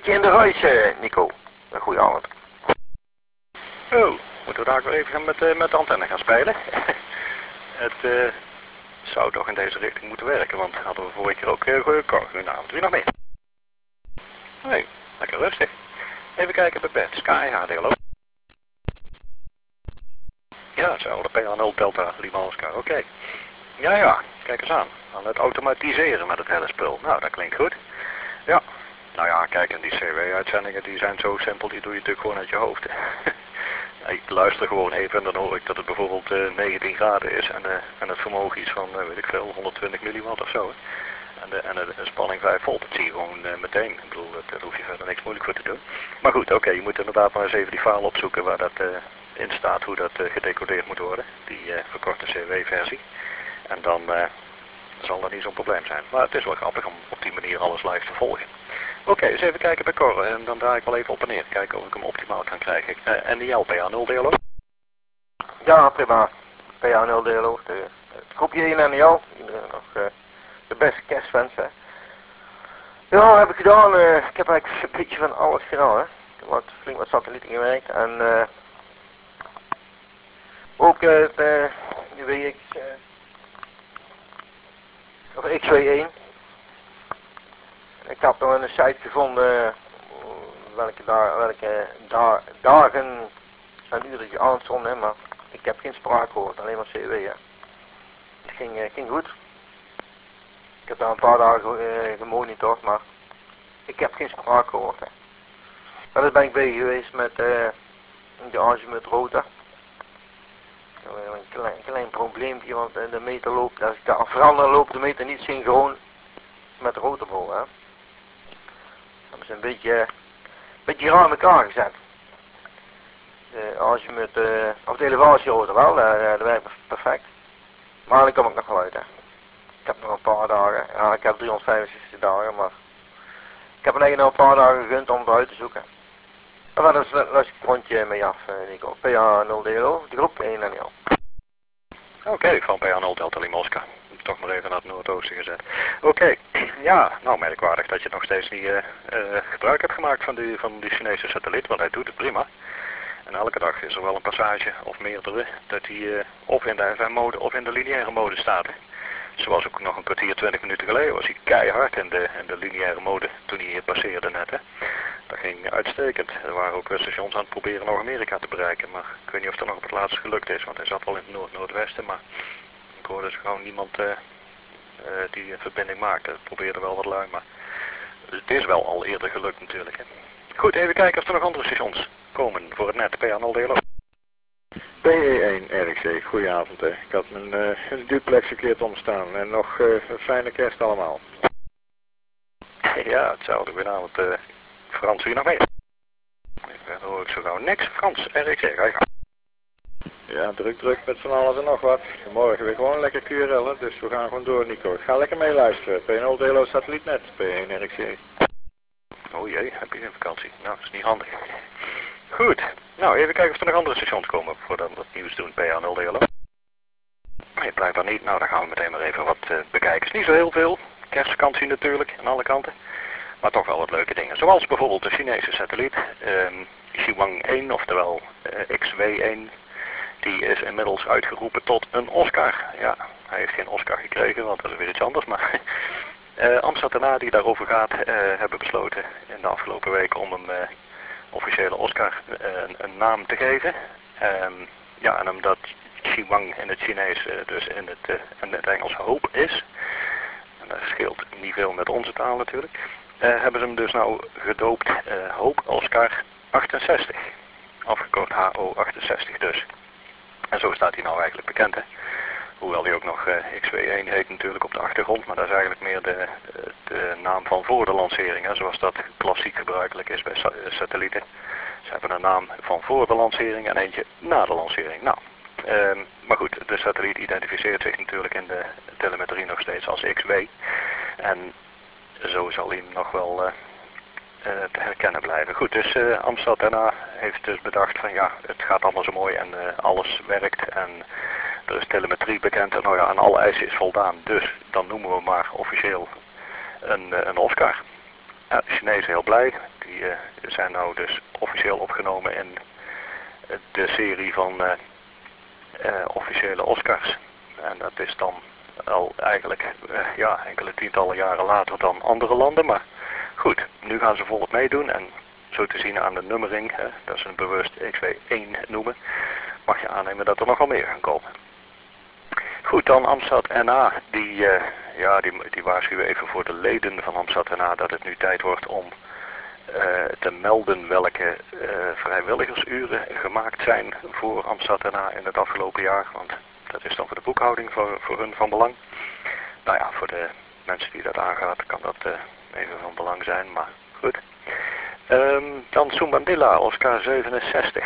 beetje in de ruis, Nico. Goedenavond. Oh, moeten we daar weer even met de antenne gaan spelen? Het zou toch in deze richting moeten werken, want hadden we vorige keer ook goedenavond. Wie nog meer? Nee, lekker rustig. Even kijken bij Bert. Sky HD, hallo. Ja, hetzelfde. PA0 Delta Lima Oscar, oké. Ja, kijk eens aan. Aan het automatiseren met het hele spul. Nou, dat klinkt goed. Ja. Nou ja, kijk, en die CW-uitzendingen die zijn zo simpel, die doe je natuurlijk gewoon uit je hoofd. Ik luister gewoon even en dan hoor ik dat het bijvoorbeeld 19 graden is en het vermogen iets van, weet ik veel, 120 milliwatt of zo. En de spanning 5 volt, dat zie je gewoon meteen. Ik bedoel, daar hoef je verder niks moeilijk voor te doen. Maar goed, oké, je moet inderdaad maar eens even die file opzoeken waar dat in staat, hoe dat gedecodeerd moet worden. Die verkorte CW-versie. En dan zal dat niet zo'n probleem zijn. Maar het is wel grappig om op die manier alles live te volgen. Oké, eens even kijken bij Cor en dan draai ik wel even op en neer. Kijken of ik hem optimaal kan krijgen. NDL PA0 dialoog? Ja, prima. PA0 dialoog. Het groepje 1 en jou. Iedereen nog de beste kerstwensen. Ja, heb ik gedaan. Ik heb eigenlijk een beetje van alles gedaan. Hè. Ik heb flink wat satellieten gewerkt. En ook het WX of XW1. Ik heb nog een site gevonden welke dagen en uurtje aan stonden, maar ik heb geen spraak gehoord, alleen maar CW. Hè. Het ging goed. Ik heb daar een paar dagen gemonitord, maar ik heb geen spraak gehoord. Hè. Verder ben ik bezig geweest met de Azimut Rota. Een klein probleempje, want de meter loopt, als ik daar verander loopt de meter niet synchroon met de rotorbol. Hè. Dat is een beetje raar in elkaar gezet. Als je met of de elevatierotor wel, dat werkt perfect. Maar dan kom ik nog wel uit. Hè. Ik heb nog een paar dagen, ja, ik heb 365 dagen, maar ik heb nog een paar dagen gegund om het uit te zoeken. En dan is het rondje mee af, Nico. PA0 DLO, de groep 1 en jou. Oké, van PA0 Delta Lima Oscar. Toch maar even naar het noordoosten gezet. Oké, ja, nou merkwaardig dat je nog steeds niet gebruik hebt gemaakt van die Chinese satelliet, want hij doet het prima. En elke dag is er wel een passage, of meerdere, dat hij of in de FM-mode of in de lineaire mode staat. Zoals ook nog een kwartier, 20 minuten geleden was hij keihard in de lineaire mode toen hij hier passeerde net. Hè. Dat ging uitstekend. Er waren ook stations aan het proberen Noord-Amerika te bereiken, maar ik weet niet of dat nog op het laatst gelukt is, want hij zat wel in het noordwesten, maar ik hoorde dus gewoon niemand die een verbinding maakte. Het probeerde wel wat lui, maar het is wel al eerder gelukt natuurlijk. Hè. Goed, even kijken of er nog andere stations komen voor het net. PA0 DLO. PE1 RXC, goedenavond. Hè. Ik had mijn duplex verkeerd omstaan en nog een fijne kerst allemaal. Ja, hetzelfde. Goedenavond. Frans, hier nog mee? Verder hoor ik zo gauw niks. Frans, RXC, ga je gang. Ja, druk met van alles en nog wat. Morgen weer gewoon lekker QRL'en, dus we gaan gewoon door, Nico. Ik ga lekker meeluisteren. P0 DLO satellietnet, P1 RXC. Oh jee, heb je geen vakantie? Nou, dat is niet handig. Goed. Nou, even kijken of er nog andere stations komen voordat we wat nieuws doen. PA0 DLO. Nee, blijkbaar niet. Nou, dan gaan we meteen maar even wat bekijken. Het is niet zo heel veel. Kerstvakantie natuurlijk, aan alle kanten. Maar toch wel wat leuke dingen. Zoals bijvoorbeeld de Chinese satelliet. Xiwang 1, oftewel XW1. Die is inmiddels uitgeroepen tot een Oscar. Ja, hij heeft geen Oscar gekregen, want dat is weer iets anders. Maar Amsterdam die daarover gaat, hebben besloten in de afgelopen week om hem officiële Oscar een naam te geven. Ja, en omdat Xiwang in het Chinees dus in het Engels hoop is. En dat scheelt niet veel met onze taal natuurlijk. Hebben ze hem dus nou gedoopt Hoop Oscar 68. Afgekort HO68 dus. En zo staat hij nou eigenlijk bekend, hè. Hoewel hij ook nog XW1 heet natuurlijk op de achtergrond, maar dat is eigenlijk meer de naam van voor de lancering, hè, zoals dat klassiek gebruikelijk is bij satellieten. Ze hebben een naam van voor de lancering en eentje na de lancering. Nou, maar goed, de satelliet identificeert zich natuurlijk in de telemetrie nog steeds als XW. En zo zal hij nog wel te herkennen blijven. Goed, dus Amsterdam daarna heeft dus bedacht van ja, het gaat allemaal zo mooi en alles werkt en er is telemetrie bekend en nou ja, aan alle eisen is voldaan. Dus dan noemen we maar officieel een Oscar. Ja, de Chinezen heel blij. Die zijn nou dus officieel opgenomen in de serie van officiële Oscars. En dat is dan al eigenlijk ja, enkele tientallen jaren later dan andere landen. Maar goed, nu gaan ze volop meedoen. En zo te zien aan de nummering, dat ze een bewust XW1 noemen, mag je aannemen dat er nogal meer gaan komen. Goed, dan Amstad NA. Die waarschuwen even voor de leden van Amstad NA dat het nu tijd wordt om te melden welke vrijwilligersuren gemaakt zijn voor Amstad NA in het afgelopen jaar. Want dat is dan voor de boekhouding voor hun van belang. Nou ja, voor de mensen die dat aangaat kan dat even van belang zijn, maar goed. Dan Sumbandilla, Oscar 67.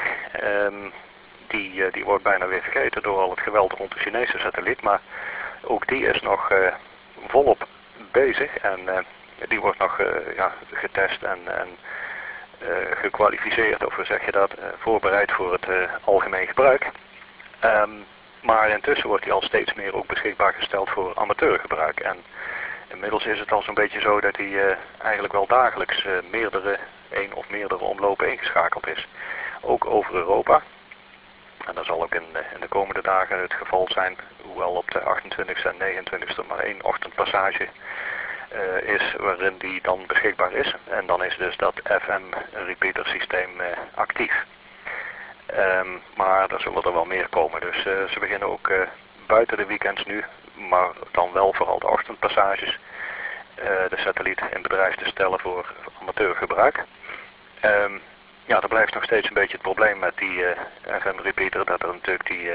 Die wordt bijna weer vergeten door al het geweld rond de Chinese satelliet. Maar ook die is nog volop bezig. En die wordt nog getest en gekwalificeerd, of hoe zeg je dat, voorbereid voor het algemeen gebruik. Maar intussen wordt hij al steeds meer ook beschikbaar gesteld voor amateurgebruik. En inmiddels is het al zo'n beetje zo dat hij eigenlijk wel dagelijks één of meerdere omlopen ingeschakeld is. Ook over Europa. En dat zal ook in de komende dagen het geval zijn, hoewel op de 28e en 29e maar één ochtendpassage is waarin die dan beschikbaar is. En dan is dus dat FM repeater systeem actief. Maar er zullen er wel meer komen. Dus ze beginnen ook buiten de weekends nu, maar dan wel vooral de ochtendpassages, de satelliet in bedrijf te stellen voor amateurgebruik. Ja, er blijft nog steeds een beetje het probleem met die FM repeater, dat er natuurlijk die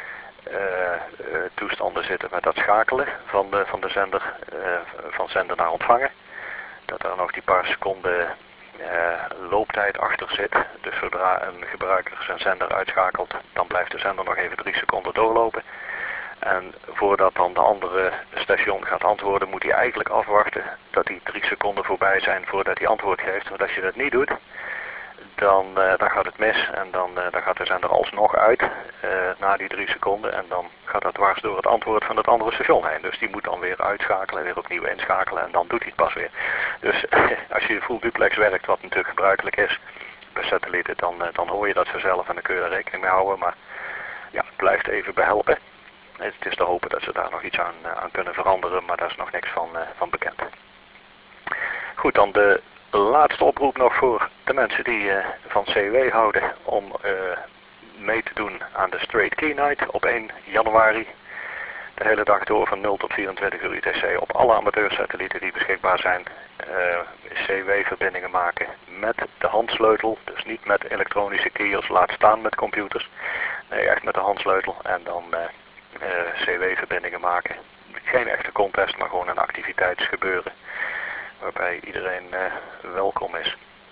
toestanden zitten met dat schakelen van de zender, van zender naar ontvangen. Dat er nog die paar seconden looptijd achter zit. Dus zodra een gebruiker zijn zender uitschakelt, dan blijft de zender nog even 3 seconden doorlopen. En voordat dan de andere station gaat antwoorden, moet hij eigenlijk afwachten dat die 3 seconden voorbij zijn voordat hij antwoord geeft. Want als je dat niet doet, dan gaat het mis en dan gaat de zender alsnog uit na die 3 seconden. En dan gaat dat dwars door het antwoord van het andere station heen. Dus die moet dan weer uitschakelen, weer opnieuw inschakelen en dan doet hij het pas weer. Dus als je full duplex werkt, wat natuurlijk gebruikelijk is bij satellieten, dan hoor je dat vanzelf en dan kun je er rekening mee houden. Maar ja, het blijft even behelpen. Het is te hopen dat ze daar nog iets aan kunnen veranderen, maar daar is nog niks van bekend. Goed, dan de laatste oproep nog voor de mensen die van CW houden om mee te doen aan de Straight Key Night op 1 januari. De hele dag door van 0 tot 24 uur UTC op alle amateursatellieten die beschikbaar zijn. CW-verbindingen maken met de handsleutel, dus niet met elektronische keys, laat staan met computers. Nee, echt met de handsleutel en dan CW-verbindingen maken. Geen echte contest, maar gewoon een activiteitsgebeuren waarbij iedereen welkom is.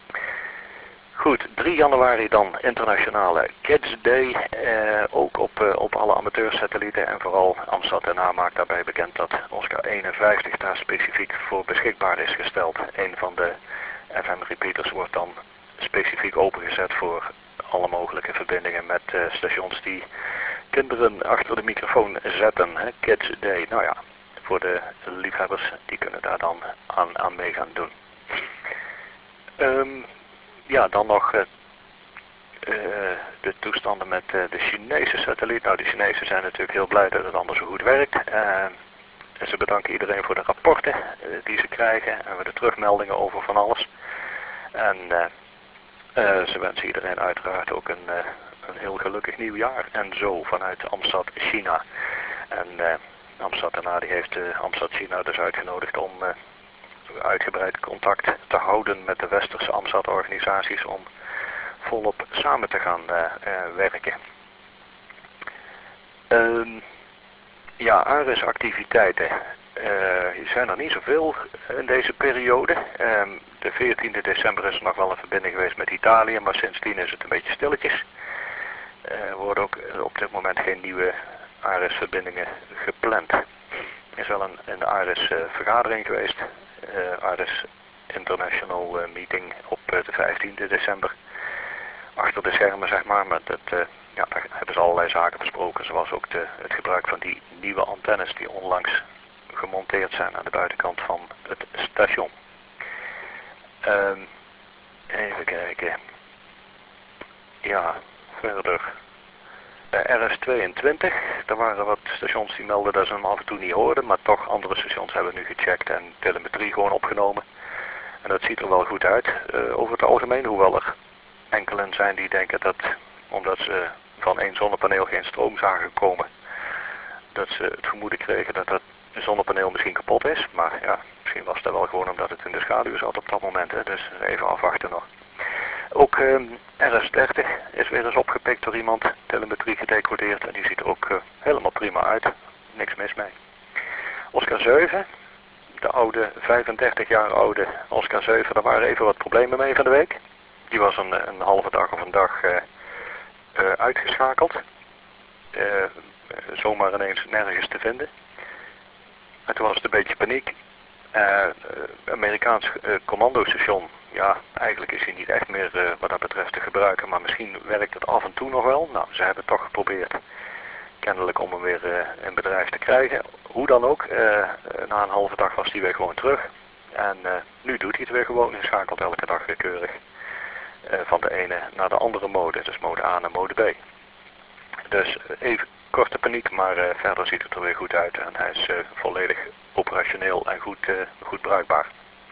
Goed, 3 januari dan internationale Kids Day, ook op alle amateursatellieten en vooral Amstad NA maakt daarbij bekend dat Oscar 51 daar specifiek voor beschikbaar is gesteld. Een van de FM repeaters wordt dan specifiek opengezet voor alle mogelijke verbindingen met stations die kinderen achter de microfoon zetten. Kids Day, nou ja, voor de liefhebbers, die kunnen daar dan aan mee gaan doen. Ja, dan nog de toestanden met de Chinese satelliet. Nou, de Chinezen zijn natuurlijk heel blij dat het allemaal zo goed werkt. En ze bedanken iedereen voor de rapporten die ze krijgen en voor de terugmeldingen over van alles. En ze wensen iedereen uiteraard ook een heel gelukkig nieuwjaar. En zo vanuit Amstad, China. En Amstad NA die heeft Amstad China dus uitgenodigd om uitgebreid contact te houden met de westerse Amstad-organisaties om volop samen te gaan werken. Ja, ARIS-activiteiten zijn er niet zoveel in deze periode. De 14e december is er nog wel een verbinding geweest met Italië, maar sindsdien is het een beetje stilletjes. Er worden ook op dit moment geen nieuwe ARIS-verbindingen gepland. Er is wel een ARIS-vergadering geweest. ARIS International Meeting op de 15e december. Achter de schermen zeg maar, daar hebben ze allerlei zaken besproken. Zoals ook het gebruik van die nieuwe antennes die onlangs gemonteerd zijn aan de buitenkant van het station. Even kijken. Ja, verder. RS22, er waren wat stations die melden dat ze hem af en toe niet hoorden, maar toch andere stations hebben nu gecheckt en telemetrie gewoon opgenomen. En dat ziet er wel goed uit over het algemeen, hoewel er enkelen zijn die denken dat, omdat ze van één zonnepaneel geen stroom zagen komen, dat ze het vermoeden kregen dat dat zonnepaneel misschien kapot is. Maar ja, misschien was dat wel gewoon omdat het in de schaduw zat op dat moment, hè? Dus even afwachten nog. Ook RS30 is weer eens opgepikt door iemand, telemetrie gedecodeerd en die ziet er ook helemaal prima uit. Niks mis mee. Oscar 7, de oude, 35 jaar oude Oscar 7, daar waren even wat problemen mee van de week. Die was een halve dag of een dag uitgeschakeld. Zomaar ineens nergens te vinden. En toen was het een beetje paniek. Amerikaans commandostation, ja, eigenlijk is hij niet echt meer wat dat betreft te gebruiken, maar misschien werkt het af en toe nog wel. Nou, ze hebben toch geprobeerd, kennelijk, om hem weer in bedrijf te krijgen. Hoe dan ook, na een halve dag was hij weer gewoon terug. En nu doet hij het weer gewoon en schakelt elke dag weer keurig van de ene naar de andere mode, dus mode A naar mode B. Dus even korte paniek, maar verder ziet het er weer goed uit en hij is volledig operationeel en goed bruikbaar.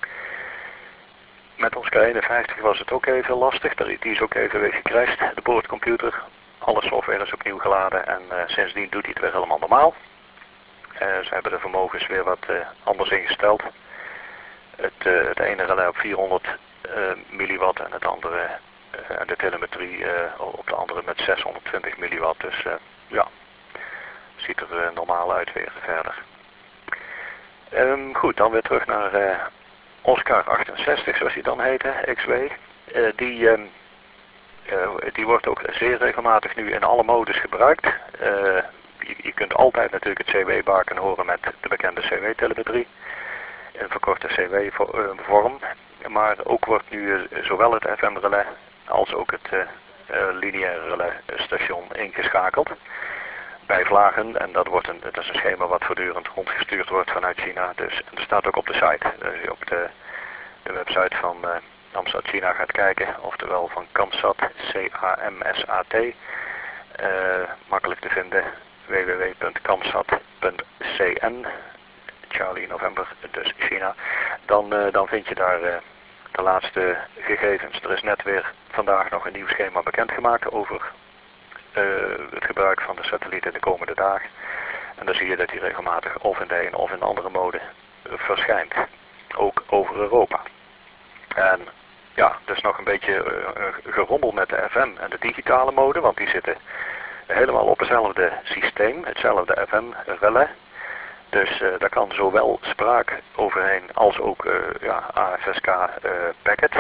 Met Oscar 51 was het ook even lastig, die is ook even weer gecrashed, de boordcomputer. Alle software is opnieuw geladen en sindsdien doet hij het weer helemaal normaal. Ze hebben de vermogens weer wat anders ingesteld. Het ene relais op 400 milliwatt en het andere, de telemetrie op de andere met 620 milliwatt. Dus ja, ziet er normaal uit weer verder. Goed, dan weer terug naar Oscar 68, zoals hij dan heette, XW. Die wordt ook zeer regelmatig nu in alle modes gebruikt. Je kunt altijd natuurlijk het CW-baken horen met de bekende CW-telemetrie. In verkorte CW-vorm. Maar ook wordt nu zowel het FM-relais als ook het lineaire relais-station ingeschakeld. Bij vlagen, en dat is een schema wat voortdurend rondgestuurd wordt vanuit China. Dus er staat ook op de site. Als je op de website van Amsat China gaat kijken, oftewel van Camsat, C-A-M-S-A-T, makkelijk te vinden, www.camsat.cn, Charlie November, dus China, dan vind je daar de laatste gegevens. Er is net weer vandaag nog een nieuw schema bekendgemaakt over het gebruik van de satelliet in de komende dagen. En dan zie je dat die regelmatig of in de een of in de andere mode verschijnt. Ook over Europa. En ja, dus nog een beetje gerommel met de FM en de digitale mode, want die zitten helemaal op hetzelfde systeem, hetzelfde FM-relais. Dus daar kan zowel spraak overheen als ook AFSK packet.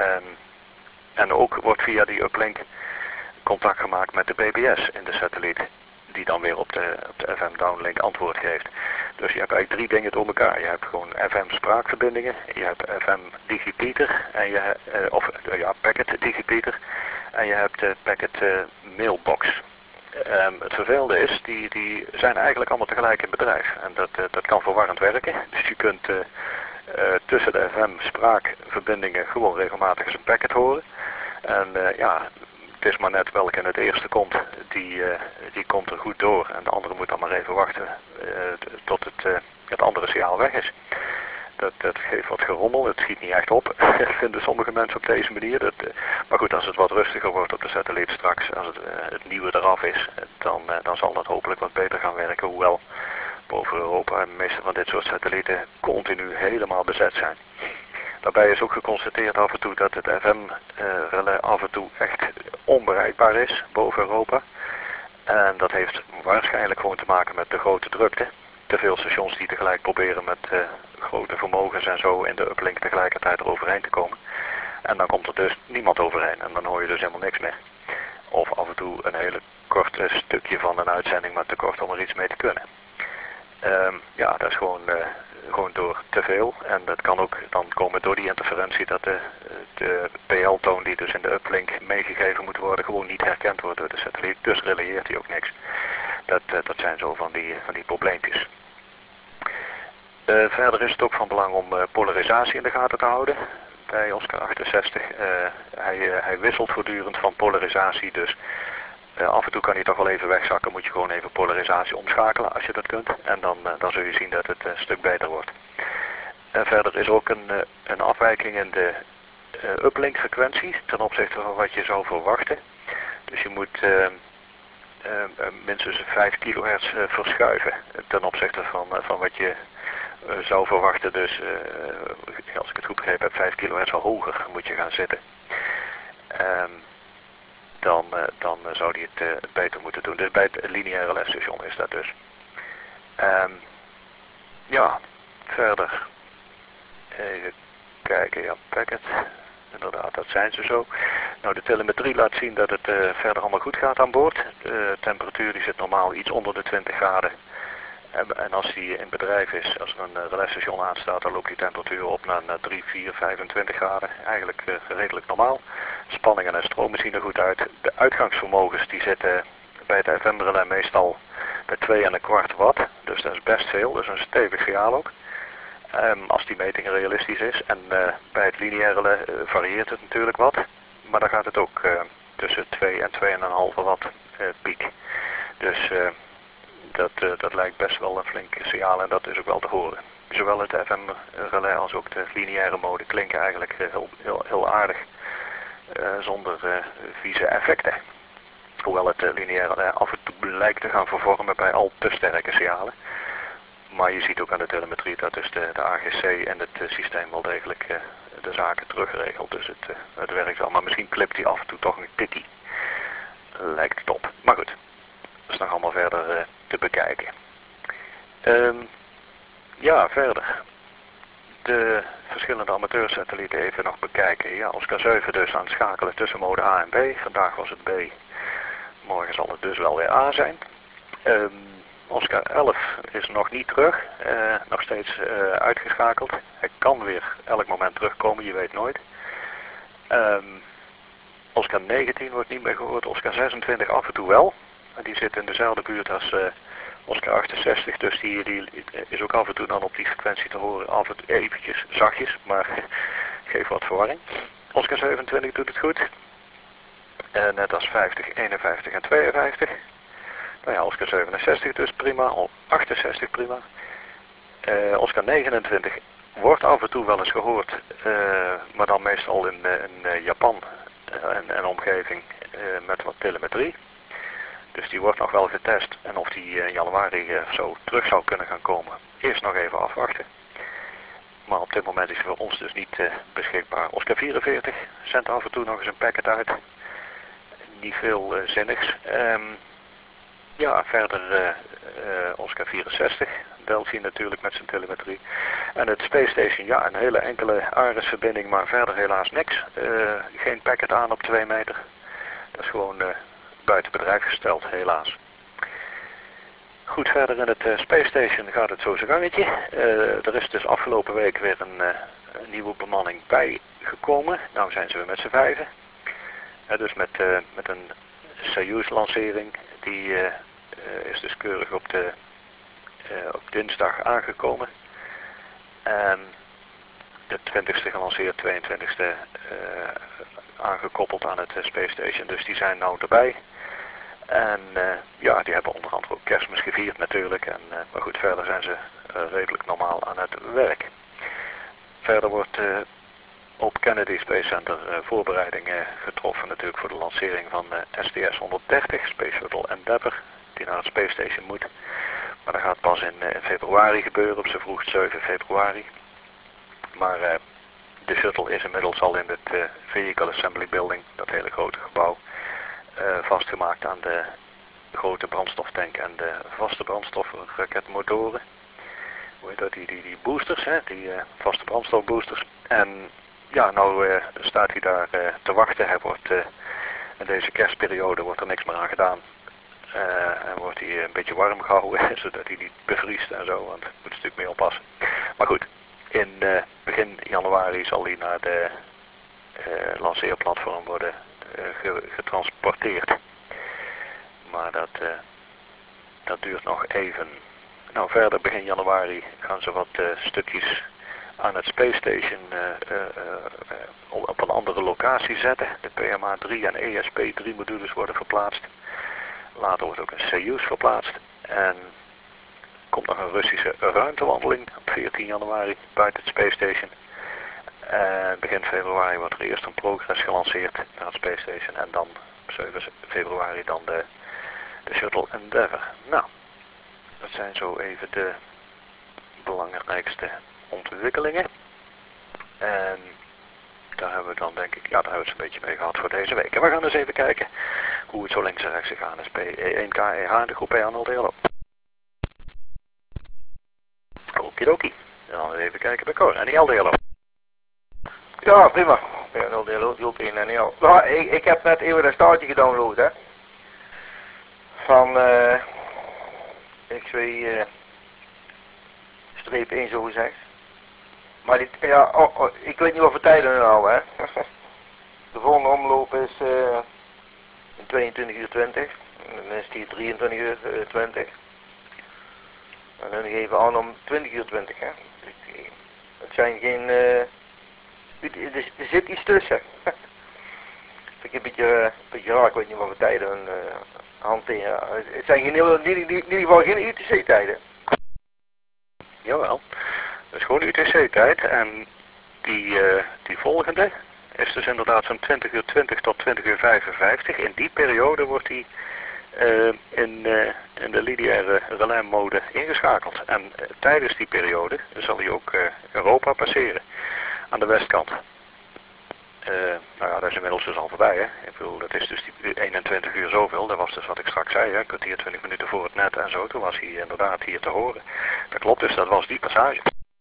En ook wordt via die uplink contact gemaakt met de BBS in de satelliet, die dan weer op de FM downlink antwoord geeft. Dus je hebt eigenlijk drie dingen door elkaar. Je hebt gewoon FM spraakverbindingen, je hebt FM digipeater, en packet digipeater, en je hebt packet mailbox. Het vervelende is, die zijn eigenlijk allemaal tegelijk in bedrijf. En dat kan verwarrend werken. Dus je kunt tussen de FM spraakverbindingen gewoon regelmatig eens een packet horen. En het is maar net welke in het eerste komt, die komt er goed door. En de andere moet dan maar even wachten tot het andere signaal weg is. Dat geeft wat gerommel, het schiet niet echt op, vinden sommige mensen op deze manier. Maar goed, als het wat rustiger wordt op de satelliet straks, als het nieuwe eraf is, dan zal dat hopelijk wat beter gaan werken. Hoewel boven Europa de meeste van dit soort satellieten continu helemaal bezet zijn. Daarbij is ook geconstateerd af en toe dat het FM-relais af en toe echt onbereikbaar is boven Europa. En dat heeft waarschijnlijk gewoon te maken met de grote drukte. Te veel stations die tegelijk proberen met grote vermogens en zo in de uplink tegelijkertijd eroverheen te komen. En dan komt er dus niemand overheen en dan hoor je dus helemaal niks meer. Of af en toe een hele korte stukje van een uitzending, maar te kort om er iets mee te kunnen. Dat is gewoon door te veel. En dat kan ook dan komen door die interferentie dat de PL-toon die dus in de uplink meegegeven moet worden gewoon niet herkend wordt door de satelliet. Dus relayeert hij ook niks. Dat zijn zo van die probleempjes. Verder is het ook van belang om polarisatie in de gaten te houden. bij Oscar 68. Hij wisselt voortdurend van polarisatie, dus af en toe kan hij toch wel even wegzakken. Moet je gewoon even polarisatie omschakelen als je dat kunt. En dan zul je zien dat het een stuk beter wordt. En verder is ook een afwijking in de uplink frequentie ten opzichte van wat je zou verwachten. Dus je moet minstens 5 kHz verschuiven ten opzichte van wat je zou verwachten. Dus als ik het goed begrepen heb, 5 kHz hoger moet je gaan zitten. Dan zou hij het beter moeten doen. Dus bij het lineaire lesstation is dat dus. Ja, verder. Even kijken, ja, packet. Inderdaad, dat zijn ze zo. Nou, de telemetrie laat zien dat het verder allemaal goed gaat aan boord. De temperatuur die zit normaal iets onder de 20 graden. En als die in bedrijf is, als er een relais-station aanstaat, dan loopt die temperatuur op naar 3, 4, 25 graden. Eigenlijk redelijk normaal. Spanningen en stromen zien er goed uit. De uitgangsvermogens die zitten bij het FM-relais meestal bij 2,25 watt. Dus dat is best veel, dus een stevig signaal ook. Als die meting realistisch is. En bij het lineaire relais varieert het natuurlijk wat. Maar dan gaat het ook tussen 2 en 2,5 watt piek. Dus dat lijkt best wel een flink signaal en dat is ook wel te horen. Zowel het FM-relais als ook de lineaire mode klinken eigenlijk heel aardig. Zonder vieze effecten. Hoewel het lineaire relais af en toe lijkt te gaan vervormen bij al te sterke signalen. Maar je ziet ook aan de telemetrie dat dus de AGC en het systeem wel degelijk de zaken terugregelt. Dus het werkt wel. Maar misschien klipt hij af en toe toch een tikkie. Lijkt het op. Maar goed. Dat is nog allemaal verder te bekijken. Ja, verder. De verschillende amateursatellieten even nog bekijken. Ja, Oscar 7 dus aan het schakelen tussen mode A en B. Vandaag was het B. Morgen zal het dus wel weer A zijn. Oscar 11 is nog niet terug. Nog steeds uitgeschakeld. Hij kan weer elk moment terugkomen, je weet nooit. Oscar 19 wordt niet meer gehoord. Oscar 26 af en toe wel. Die zit in dezelfde buurt als Oscar 68, dus die is ook af en toe dan op die frequentie te horen. Af en toe eventjes zachtjes, maar geeft wat verwarring. Oscar 27 doet het goed. Net als 50, 51 en 52. Nou ja, Oscar 67 dus prima. 68 prima. Oscar 29 wordt af en toe wel eens gehoord, maar dan meestal in Japan en omgeving met wat telemetrie. Dus die wordt nog wel getest en of die in januari zo terug zou kunnen gaan komen. Eerst nog even afwachten. Maar op dit moment is hij voor ons dus niet beschikbaar. Oscar 44 zendt af en toe nog eens een packet uit. Niet veel zinnigs. Ja, verder Oscar 64. Delphi natuurlijk met zijn telemetrie. En het Space Station, ja, een hele enkele ARIS-verbinding, maar verder helaas niks. Geen packet aan op 2 meter. Dat is gewoon buiten bedrijf gesteld, helaas. Goed, verder in het Space Station gaat het zo zijn gangetje. Er is dus afgelopen week weer een nieuwe bemanning bijgekomen. Nou zijn ze weer met z'n 5. Dus met een Soyuz-lancering. Die is dus keurig op dinsdag aangekomen. En de 20ste gelanceerd, 22ste aangekoppeld aan het Space Station. Dus die zijn nou erbij. En ja, die hebben onder andere ook Kerstmis gevierd natuurlijk. Maar goed, verder zijn ze redelijk normaal aan het werk. Verder wordt op Kennedy Space Center voorbereidingen getroffen natuurlijk voor de lancering van STS-130, Space Shuttle Endeavour, die naar het Space Station moet. Maar dat gaat pas in februari gebeuren, op z'n vroegst 7 februari. Maar de shuttle is inmiddels al in het Vehicle Assembly Building, dat hele grote gebouw, vastgemaakt aan de grote brandstoftank en de vaste brandstofraketmotoren. Hoe heet dat, die boosters, hè? Die vaste brandstofboosters. En ja, nou staat hij daar te wachten. Hij wordt in deze kerstperiode wordt er niks meer aan gedaan. En wordt hij een beetje warm gehouden, zodat hij niet bevriest en zo, want daar moet je natuurlijk mee oppassen. Maar goed, in begin januari zal hij naar de lanceerplatform worden getransporteerd. Maar dat duurt nog even. Nou, verder begin januari gaan ze wat stukjes aan het Space Station op een andere locatie zetten. De PMA-3 en ESP-3 modules worden verplaatst. Later wordt ook een Soyuz verplaatst. En komt nog een Russische ruimtewandeling op 14 januari buiten het Space Station. En begin februari wordt er eerst een Progress gelanceerd naar het Space Station. En dan op 7 februari dan de Shuttle Endeavour. Nou, dat zijn zo even de belangrijkste ontwikkelingen. En daar hebben we dan denk ik, ja daar hebben we het een beetje mee gehad voor deze week. En we gaan eens even kijken hoe het zo links en rechts gegaan is bij E1KEH de groep EA0DLO. Okidoki. Dan even kijken bij Cor en die LDLO. Ja, prima. EA0DLO, die op 1 en ja. Nou, ik heb net even dat staartje gedownload, hè. Van X2 streep 1 zo gezegd. Maar die, ja, ik weet niet wat voor tijden nou, hè. De volgende omloop is 22 uur 20. En dan is die 23 uur 20. En dan geven aan om 20 uur 20, hè. Het zijn geen, er zit iets tussen. Vind ik een beetje raar, ik weet niet wat voor tijden hun hanteren. Het zijn in ieder geval geen UTC-tijden. Jawel, dat is gewoon UTC-tijd en die volgende is dus inderdaad zo'n 20 uur 20 tot 20 uur 55. In die periode wordt die in de lineaire relais-mode ingeschakeld. En tijdens die periode zal hij ook Europa passeren aan de westkant. Nou ja, dat is inmiddels dus al voorbij, hè. Ik bedoel, dat is dus die 21 uur zoveel. Dat was dus wat ik straks zei, hè. Een kwartier, 20 minuten voor het net en zo. Toen was hij inderdaad hier te horen. Dat klopt, dus dat was die passage.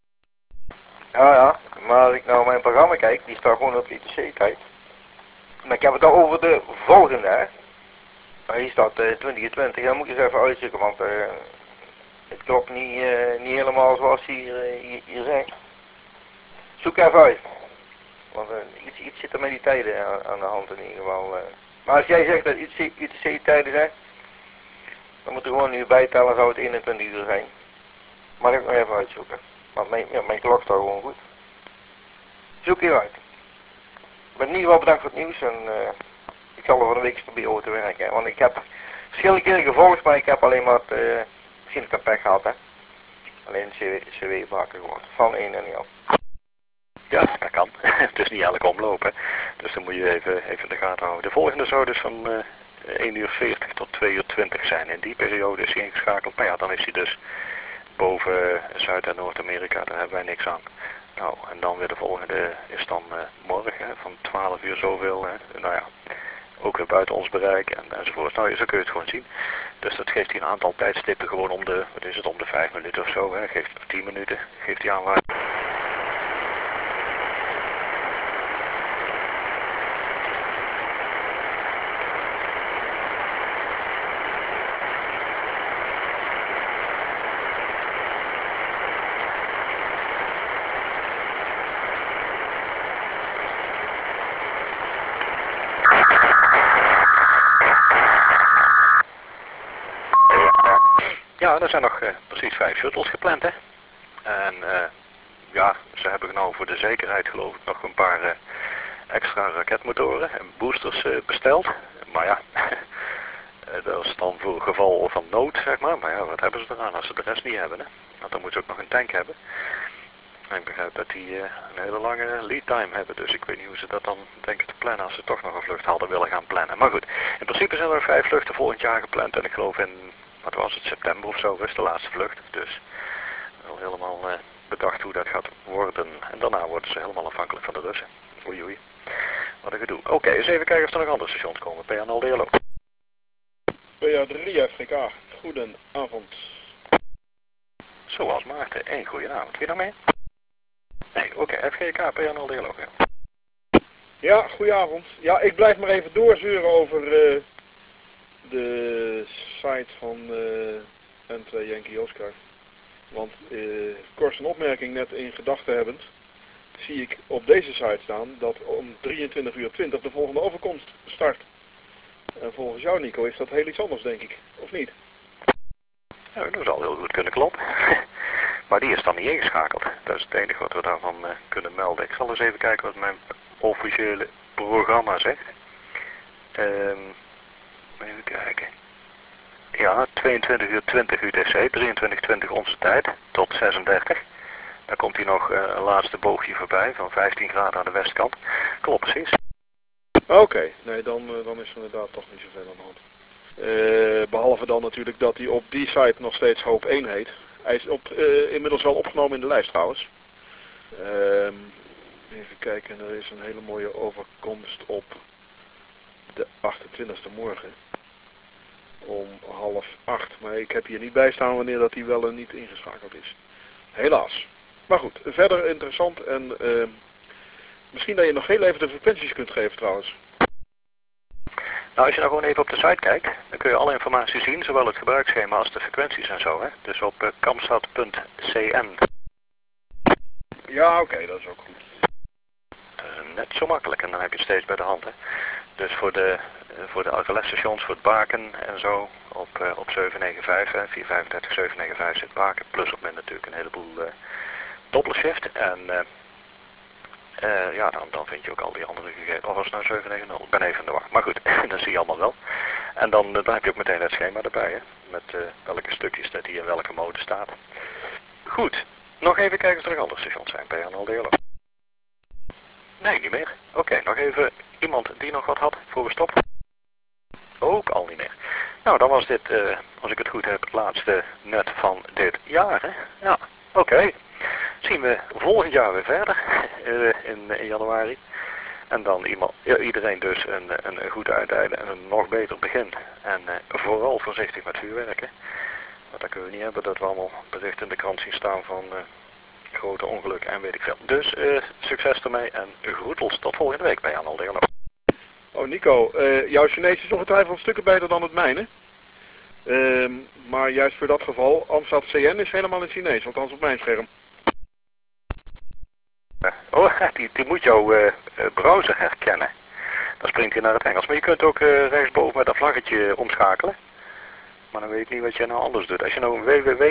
Ja, maar als ik nou mijn programma kijk, die staat gewoon op ITC-tijd. Maar ik heb het al over de volgende, hè. Maar hier staat 20 uur 20, dan moet je eens even uitzoeken, want het klopt niet helemaal zoals hier zegt. Zoek even uit. Want iets zit er met die tijden aan de hand in ieder geval. Maar als jij zegt dat ITC-tijden zijn, dan moet er gewoon nu bijtellen, zou het 21 uur zijn. Maar ik nog even uitzoeken. Want mijn klok staat gewoon goed. Zoek hier uit. Ik ben in ieder geval bedankt voor het nieuws en ik zal er van de week proberen te werken. Want ik heb verschillende keren gevolgd, maar ik heb alleen maar misschien een pech gehad, hè. Alleen CW-baken geworden. Van 1 en 0. Ja, dat kan. Het is niet elke omloop, hè. Dus dan moet je even in de gaten houden. De volgende zou dus van 1 uur 40 tot 2 uur 20 zijn. In die periode is hij ingeschakeld. Maar ja, dan is hij dus boven Zuid- en Noord-Amerika. Daar hebben wij niks aan. Nou, en dan weer de volgende is dan morgen van 12 uur zoveel. Hè. Nou ja, ook weer buiten ons bereik enzovoort. Nou, zo kun je het gewoon zien. Dus dat geeft hij een aantal tijdstippen gewoon om de, wat is het, om de 5 minuten of zo. Hè. Geeft 10 minuten, geeft hij aanwijzing. Ja, er zijn nog precies 5 shuttles gepland, hè. En ja, ze hebben nou voor de zekerheid geloof ik nog een paar extra raketmotoren en boosters besteld. Maar ja, dat is dan voor geval van nood, zeg maar. Maar ja, wat hebben ze eraan als ze de rest niet hebben, hè. Want dan moeten ze ook nog een tank hebben. En ik begrijp dat die een hele lange lead time hebben. Dus ik weet niet hoe ze dat dan denken te plannen als ze toch nog een vlucht hadden willen gaan plannen. Maar goed, in principe zijn er 5 vluchten volgend jaar gepland. En ik geloof in, wat was het, september of zo is de laatste vlucht. Dus al helemaal bedacht hoe dat gaat worden. En daarna worden ze helemaal afhankelijk van de Russen. Oei oei. Wat een gedoe. Oké, eens even kijken of er nog andere stations komen. PA0DLO. PA3FGK. Goedenavond. Zoals Maarten. 1 goedenavond. Wie je nog mee? Nee, oké. FGK, PA0DLO. Ja. Ja, goedenavond. Ja, ik blijf maar even doorzeuren over de site van N2 Yankee Oscar. Want kort een opmerking net in gedachten hebbend, zie ik op deze site staan dat om 23 uur 20 de volgende overkomst start. En volgens jou, Nico, is dat heel iets anders, denk ik. Of niet? Ja, dat zal heel goed kunnen kloppen. Maar die is dan niet ingeschakeld. Dat is het enige wat we daarvan kunnen melden. Ik zal eens even kijken wat mijn officiële programma zegt. Even kijken. Ja, 22 uur 20 UTC, 23:20 onze tijd, tot 36. Dan komt hier nog een laatste boogje voorbij van 15 graden aan de westkant. Klopt precies. Oké, nee, dan is er inderdaad toch niet zoveel aan de hand. Behalve dan natuurlijk dat hij op die site nog steeds Hoop 1 heet. Hij is inmiddels wel opgenomen in de lijst trouwens. Even kijken, er is een hele mooie overkomst op de 28e morgen. Om 7:30. Maar ik heb hier niet bij staan wanneer dat hij wel en niet ingeschakeld is. Helaas. Maar goed, verder interessant en misschien dat je nog heel even de frequenties kunt geven trouwens. Nou, als je nou gewoon even op de site kijkt, dan kun je alle informatie zien, zowel het gebruiksschema als de frequenties en zo, hè. Dus op kamsat.cn. Ja, oké, dat is ook goed. Net zo makkelijk en dan heb je het steeds bij de hand, hè. Dus voor de relais-stations, voor het Baken en zo, op 795, hè, 435, 795 zit Baken, plus op min natuurlijk een heleboel doppelshift. En ja, dan vind je ook al die andere gegevens. Of was het nou 790? Ik ben even in de war. Maar goed, dat zie je allemaal wel. En dan heb je ook meteen het schema erbij, hè. Met welke stukjes dat hier in welke mode staat. Goed, nog even kijken of er nog andere stations zijn bij Jan Aldeolo. Nee, niet meer. Oké, nog even iemand die nog wat had voor we stoppen. Ook al niet meer. Nou, dan was dit, als ik het goed heb, het laatste net van dit jaar, hè. Ja, oké. Zien we volgend jaar weer verder, in januari. En dan iedereen dus een goed uiteinde en een nog beter begin. En vooral voorzichtig met vuurwerken. Want dat kunnen we niet hebben dat we allemaal berichten in de krant zien staan van grote ongelukken en weet ik veel. Dus succes ermee en groetels tot volgende week bij Jan Aldeolo. Oh Nico, jouw Chinees is ongetwijfeld stukken beter dan het mijne. Maar juist voor dat geval, Amstad CN is helemaal in Chinees, althans op mijn scherm. Oh, die moet jouw browser herkennen. Dan springt hij naar het Engels. Maar je kunt ook rechtsboven met dat vlaggetje omschakelen. Maar dan weet ik niet wat je nou anders doet. Als je nou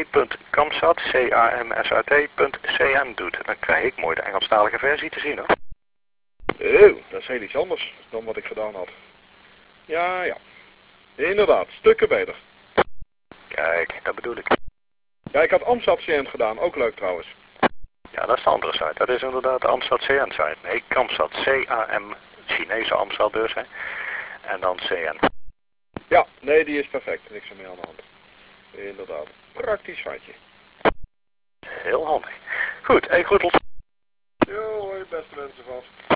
www.kamsat.cn doet, dan krijg ik mooi de Engelstalige versie te zien, hoor. Oh, dat is heel iets anders dan wat ik gedaan had. Ja, ja. Inderdaad, stukken beter. Kijk, dat bedoel ik. Ja, ik had Amstad CN gedaan, ook leuk trouwens. Ja, dat is de andere site. Dat is inderdaad de Amstad CN site. Nee, Kamsat, C-A-M, Chinese Amstad dus, hè. En dan CN. Ja, nee, die is perfect. Niks er mee aan de hand. Inderdaad. Praktisch siteje. Heel handig. Goed, groetels. Jo, hoi beste mensen vast.